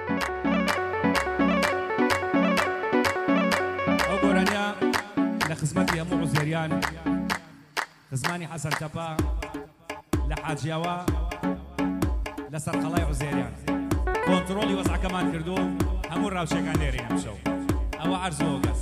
ئەو گۆرانیا لە خزمەتی هەموو عوزێریان خزمانی حەسەن تەپا لە حاجیاوە لەسەر قەڵای عوزێریان کۆنتڕۆلی وەزعەکەمان کردو هەموو ڕاوچێکان لێرە ئەمشەو ئەوە عەرزەوە گەس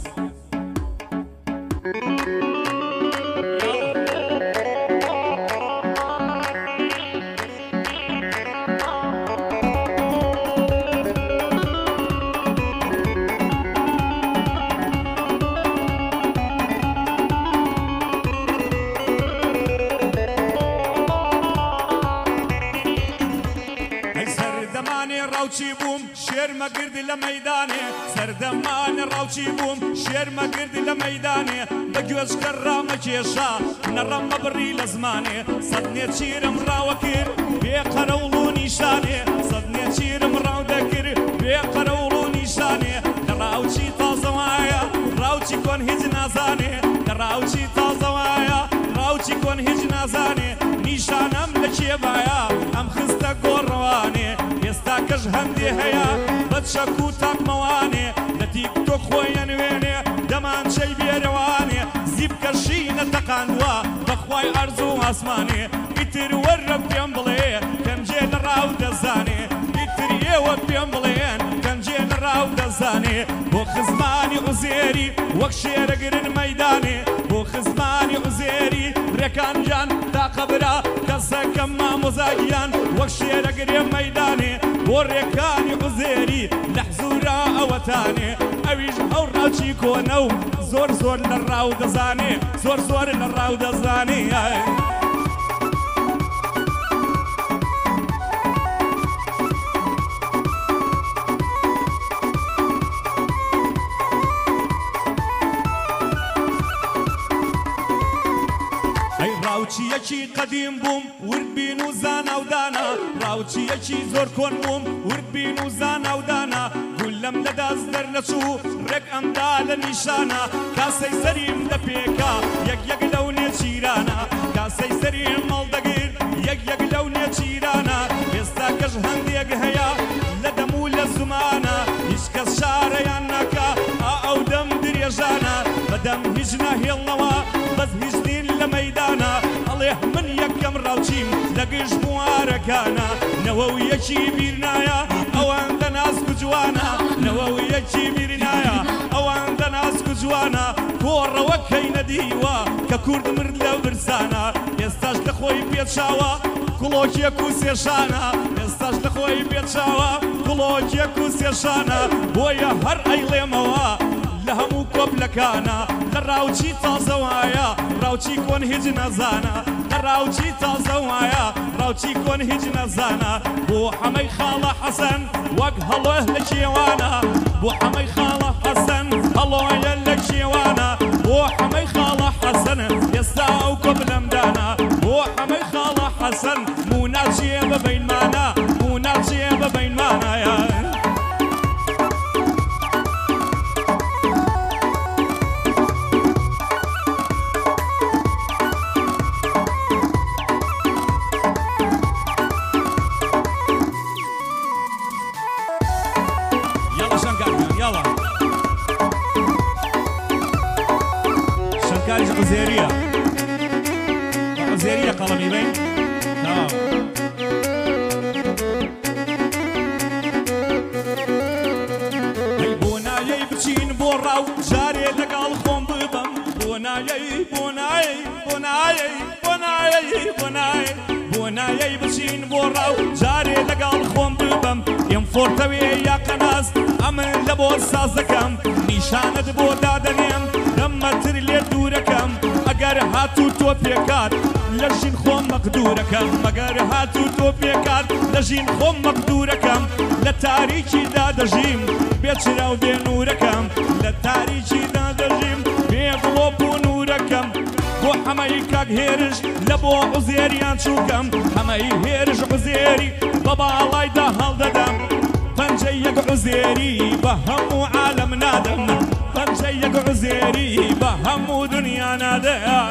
ڕاوچی بووم شێرمە گردی لە مەیدانێ سەردەمانە ڕاوچی بووم شێرمە گردی لە مەیدانێ بە گوێچکە ڕامە کێشا نەڕەمە بڕی لە زمانێ سەد نێچیرم ڕاوە کرد بێ قەرەوڵ و نیشانێ سەد نێچیرم ڕاو دەکرد بێ قەرەوڵ و نیشانێ لە ڕاوچی تازەوایە ڕاوچی کۆن هیچ نازانێ لە ڕاوچی تازەوایە ڕاوچی کۆن هیچ نازانێ نیشانەم لە کێبایە ئەم خستە گۆڕەوانێ ئێستا کەش هەندێ هەیە بە چەک و تاقمەوانێ لە تیکتۆک خۆیان وێنێ دەمان چەی بێرەوانێ زیب کەشی نەتەقاندووە بەخوای ئەرز و ئاسمانێ ئیتر وەرە پێم بڵێ کەمجێ لە ڕاو دەزانێ ئیتر ئێوە پێم بڵێن کەمجێ لە ڕاو دەزانێ بۆ خزمانی عوزێری وەک شێرەگرن مەیدانێ بۆ خزمانی عوزێری ڕێکانجان تا قەبرا کەسەکەم مامۆزاگیان وەک شێرەگرێ مەیدانێ بۆ ڕێکانی عوزێری لە حزورا ئەوەتانێ ئەویش ئەو ڕاوچی کۆنە و زۆر زۆر لە ڕاو دەزانێ زۆر زۆر لە ڕاو دەزانێ ڕاوچیەکی قەدیم بووم وردبین و زاناودانا ڕاوچیەکی زۆر کۆن بووم وردبین و زاناودانا گولەم لە دەست دەرنەچوو ڕێک ئەمدا لە نیشانە کاسەی سەریم دەپێکا یەک یەک لەو نێچیرانە کاسەی سەریم مەڵدەگیر یەک یەک لەو نێچیرانە ئێستا کەش هەندێک هەیە لە دەم و لە زمانە هیچ کەس شارەیان ناکا ئەو دەم درێژانە بەدەم هیچ ناهێڵنەوە بەس هیچ دین لە مەیدانە ئەڵێ من یەکەم ڕاوچیم لە گشت بوارەکانە نەوە و یەکی بیرنایە ئەوەندە نازک و جوانە نەوە و یەکی بیرنایە ئەوەندە نازک و جوانە کۆڕەوە کەی نەدیوە کە کورد مرد لەو برسانە ئێستاش لە خۆی پێچاوە کڵۆکیەک و سێشانە ئێستاش لە خۆی پێچاوە کڵۆکیەک و سێشانە بۆیە هەر ئەیڵێمەوە لە هەموو کۆبلەکانە لە ڕاوچی تازەوایە ڕاوچی کۆن هیچ نەزانە لە ڕاوچی تازەوایە ڕاوچی کۆن هیچ نەزانە بۆ حەمەی خاڵە حەسەن وەک هەڵۆه لە کێوانە بۆ حەمەی خاڵە حەسەن هەڵۆیە لە کێوانە بۆ حەمەی خاڵە حەسەن ئێستا ئەو کۆبلەمدانە بۆ حەمەی خاڵە حەسەن موناچیە بەبەینمانە موناچیە بەبەینمانایە شنكاري عزيرية عزيرية قلمي بين تمام بونايي بچين بوراو جاري لقال خون ببم بونايي بونايي بونايي بونايي بونايي بونايي بچين بوراو جاري لقال خون ببم يم فورتوي يا قناص ئەمن لە بۆ سازەکەم نیشانت بۆ دادەنێم دەمەتر لێ دوورەکەم ئەگەر هاتوو تۆ پێکات لە ژین خۆم مەقدورەکەم ئەگەر هاتوو تۆ پێکات لە ژین خۆم مەقدورەکەم لە تاریکیدا دەژیم بێچرا و بێنورەکەم لە تاریکیدا دەژیم بێ گڵۆپ و نورەکەم بۆ حەمەی کاک هێرش لە بۆ عوزێریان چووکەم هەمەی هێرش عوزێری بە باڵایدا هەڵدەدەم پەنجەی یەک عوزێری بە هەموو عالەم نادەم پەنجەی یەک عوزێری بە هەموو دنیا نادەم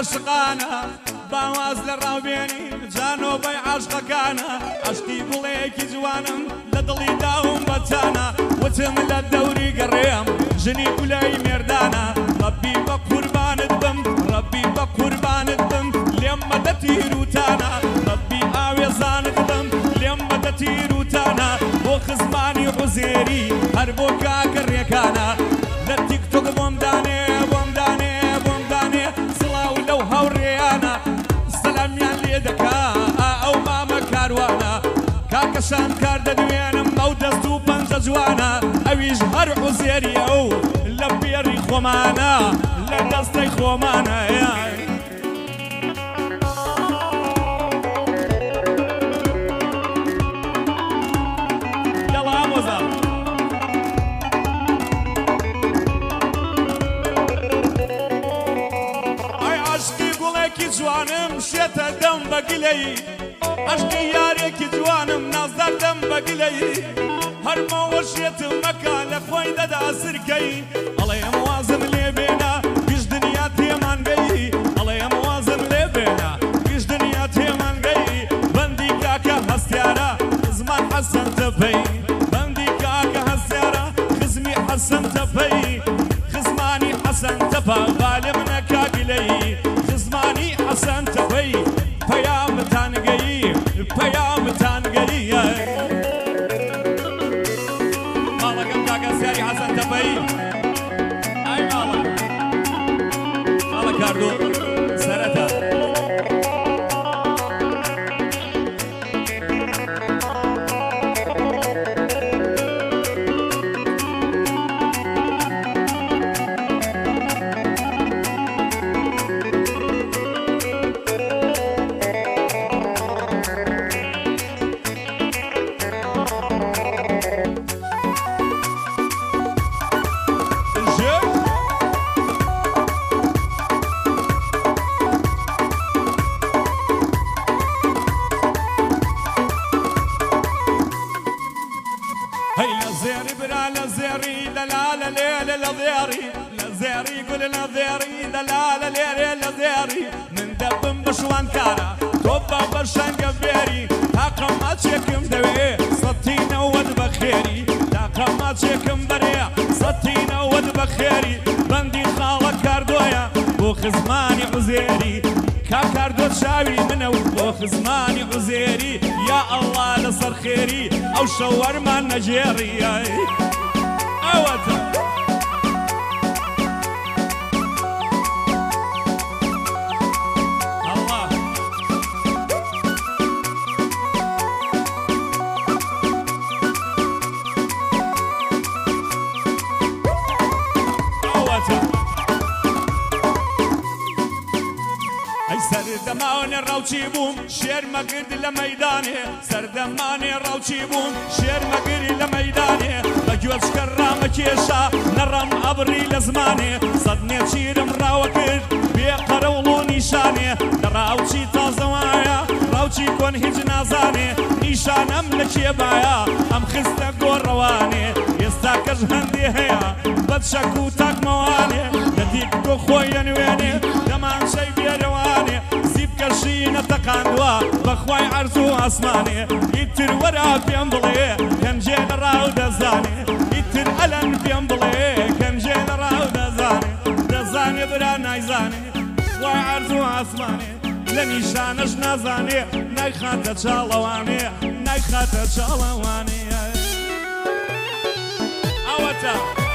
عاشقانە باواز لە ڕاوبێنی جانۆبەی عاشقەکانە عشقی گوڵەیەکی جوانم لە دڵی داوم بەچانە وتم لە دەوری گەڕێم ژنی گولەی مێردانە ڕەبی بە قوربانت بم ڕەبی بە قوربانت بم لێم مەدە تیروتانە ڕەبی ئاوێزانت بم لێم مەدە تیروتانە بۆ خزمانی عوزێری هەر بۆ کاکە ڕێکانە لە تیکتۆک بۆم دانێ بۆم دانێ سڵاو لەو هاوڕێیانە سەلامیان لێ دەکا ئەو مامە کاروانە کاکەشان کار دەدوێنم ئەو دەست و پەنجە جوانە ئەویش هەر عوزێریە و لە پێڕی خۆمانە لە دەستەی خۆمانە جوانم شێتە دەم بەگلەی عشقی یارێکی جوانم نازدار دەم بەگلەی هەرمەوە شێتم مەکە لە خۆی دەدا سرکەی ئەڵێ ئەم وازم لێ بێنە پیش دنیا تێمانگەی ئەڵێ ئەم وازم لێ بێنە پیش دنیا تێمانگەی بەندی کاکە هەستیارە خزمان حەسەن تەپەی بەندی کاکە هەستیارە خزمی حەسەن تەپەی خزمانی حەسەن تەپە غالب نەکا گلەی خزمانی حەسەن تەپەی پەیامتان گەیی پەیامتان گەیی ماڵەکەم کاکە سیاری حەسەن تەپەی ئای ماڵە کاردۆ سەرەتا لزيري قول لزيري دلالة ليري لزيري من دبم بشوان كارا توبا برشان قبيري تاقم ما تشيكم دوي صتينا ود بخيري تاقم ما تشيكم بريا صتينا ود بخيري بندي خالك كاردويا بو خزماني عزيري كاردو شاوي منو بو خزماني عزيري يا الله لصر خيري او شاورما نجيري اوتا سردماني روشي بوم شير مقرد لميداني سردماني روشي بوم شير مقرد لميداني بجوز كرام كيشا نرم أبري لزماني صدني تشيرم راوكر بيقرولو نيشاني دراوشي تازوايا روشي كون هج نازاني نيشانم لكيبايا أم خستا قور رواني يستاكج هندي هيا بدشكو تاك مواني لديك دو خويا نويني دمان شي بيرواني كشينا تقاندوا بخواي عرزو اسماني يتر ورا بيمبلي كان جيل راو دزاني يتر الن بيمبلي كان جيل راو دزاني برا نايزاني خواي عرزو اسماني لنيشانش نازاني نايخاتا تشالواني نايخاتا تشالواني اوتا